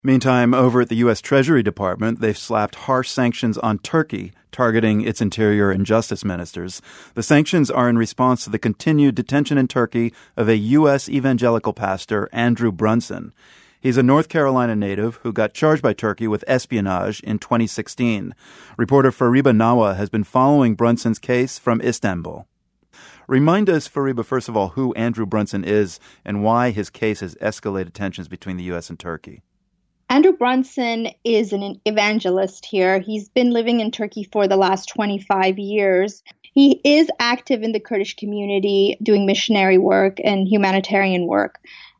Meantime, over at the U.S. Treasury Department, they've slapped harsh sanctions on Turkey, targeting its interior and justice ministers. The sanctions are in response to the continued detention in Turkey of a U.S. evangelical pastor, Andrew Brunson. He's a North Carolina native who got charged by Turkey with espionage in 2016. Reporter Fariba Nawa has been following Brunson's case from Istanbul. Remind us, Fariba, first of all, who Andrew Brunson is and why his case has escalated tensions between the U.S. and Turkey. Andrew Brunson is an evangelist here. He's been living in Turkey for the last 25 years. He is active in the Kurdish community, doing missionary work and humanitarian work.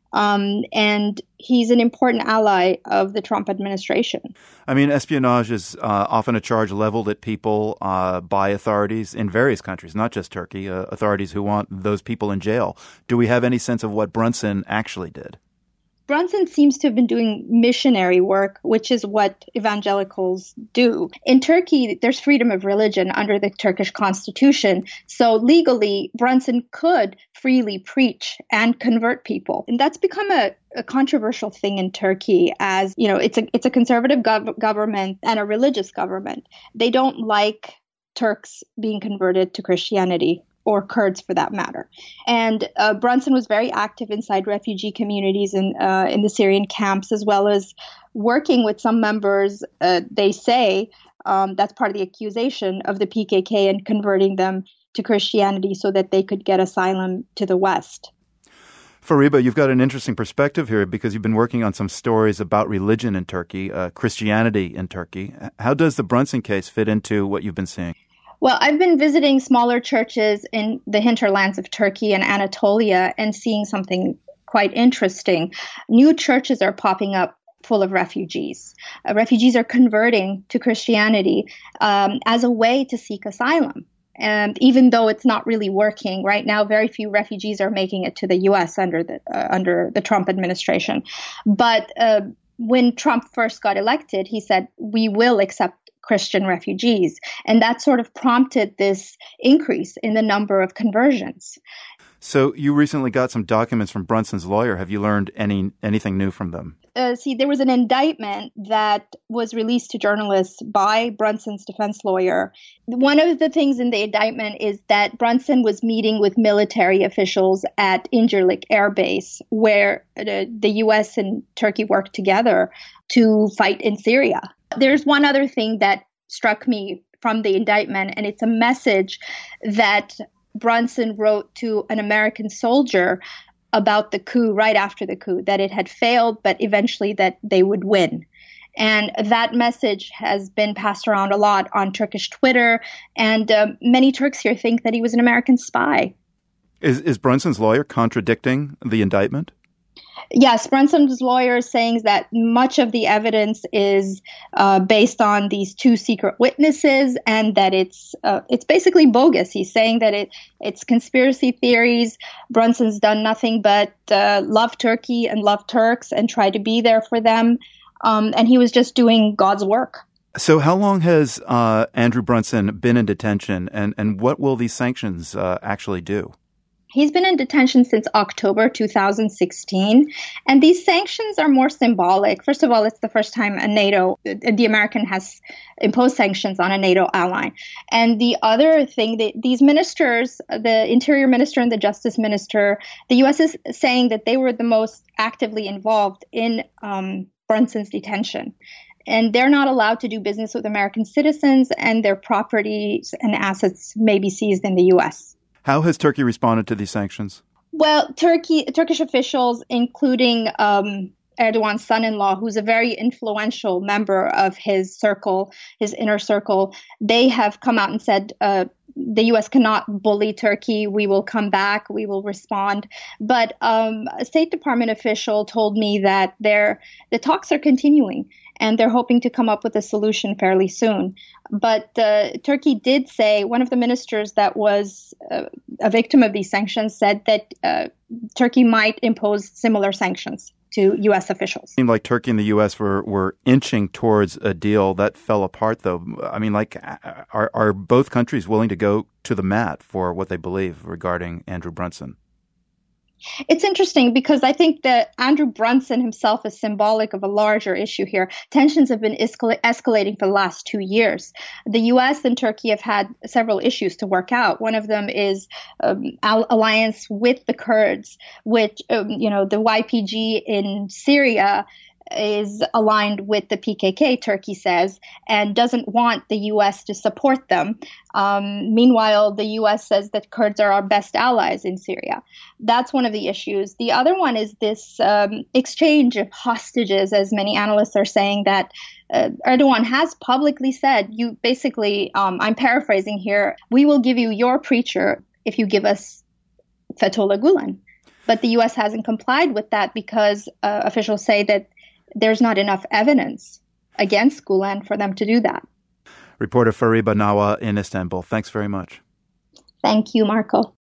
And he's an important ally of the Trump administration. I mean, espionage is often a charge leveled at people by authorities in various countries, not just Turkey, authorities who want those people in jail. Do we have any sense of what Brunson actually did? Brunson seems to have been doing missionary work, which is what evangelicals do. In Turkey, there's freedom of religion under the Turkish constitution. So legally, Brunson could freely preach and convert people. And that's become a controversial thing in Turkey, as, you know, it's a conservative government and a religious government. They don't like Turks being converted to Christianity, or Kurds for that matter. And Brunson was very active inside refugee communities in the Syrian camps, as well as working with some members, they say, that's part of the accusation of the PKK, and converting them to Christianity so that they could get asylum to the West. Fariba, you've got an interesting perspective here because you've been working on some stories about religion in Turkey, Christianity in Turkey. How does the Brunson case fit into what you've been seeing? Well, I've been visiting smaller churches in the hinterlands of Turkey and Anatolia and seeing something quite interesting. New churches are popping up full of refugees. Refugees are converting to Christianity as a way to seek asylum. And even though it's not really working right now, very few refugees are making it to the U.S. under the Trump administration. But when Trump first got elected, he said, we will accept Christian refugees. And that sort of prompted this increase in the number of conversions. So you recently got some documents from Brunson's lawyer. Have you learned anything new from them? There was an indictment that was released to journalists by Brunson's defense lawyer. One of the things in the indictment is that Brunson was meeting with military officials at Incirlik Air Base, where the U.S. and Turkey worked together to fight in Syria. There's one other thing that struck me from the indictment, and it's a message that Brunson wrote to an American soldier about the coup right after the coup, that it had failed, but eventually that they would win. And that message has been passed around a lot on Turkish Twitter, and many Turks here think that he was an American spy. Is Brunson's lawyer contradicting the indictment? Yes, Brunson's lawyer is saying that much of the evidence is based on these two secret witnesses, and that it's basically bogus. He's saying that it's conspiracy theories. Brunson's done nothing but love Turkey and love Turks and try to be there for them, and he was just doing God's work. So how long has Andrew Brunson been in detention, and what will these sanctions actually do? He's been in detention since October 2016, and these sanctions are more symbolic. First of all, it's the first time the American has imposed sanctions on a NATO ally. And the other thing, these ministers, the Interior Minister and the Justice Minister, the U.S. is saying that they were the most actively involved in Brunson's detention. And they're not allowed to do business with American citizens, and their properties and assets may be seized in the U.S. How has Turkey responded to these sanctions? Well, Turkish officials, including Erdogan's son-in-law, who's a very influential member of his circle, his inner circle, they have come out and said the U.S. cannot bully Turkey. We will come back. We will respond. But a State Department official told me that the talks are continuing, and they're hoping to come up with a solution fairly soon. But Turkey did say, one of the ministers that was a victim of these sanctions said that Turkey might impose similar sanctions to U.S. officials. It seemed like Turkey and the U.S. were inching towards a deal that fell apart, though. I mean, are both countries willing to go to the mat for what they believe regarding Andrew Brunson? It's interesting because I think that Andrew Brunson himself is symbolic of a larger issue here. Tensions have been escalating for the last 2 years. The U.S. and Turkey have had several issues to work out. One of them is alliance with the Kurds, which, the YPG in Syria is aligned with the PKK, Turkey says, and doesn't want the U.S. to support them. Meanwhile, the U.S. says that Kurds are our best allies in Syria. That's one of the issues. The other one is this exchange of hostages, as many analysts are saying that Erdogan has publicly said, you basically, I'm paraphrasing here, we will give you your preacher if you give us Fethullah Gulen. But the U.S. hasn't complied with that because officials say that there's not enough evidence against Gulen for them to do that. Reporter Fariba Nawa in Istanbul. Thanks very much. Thank you, Marco.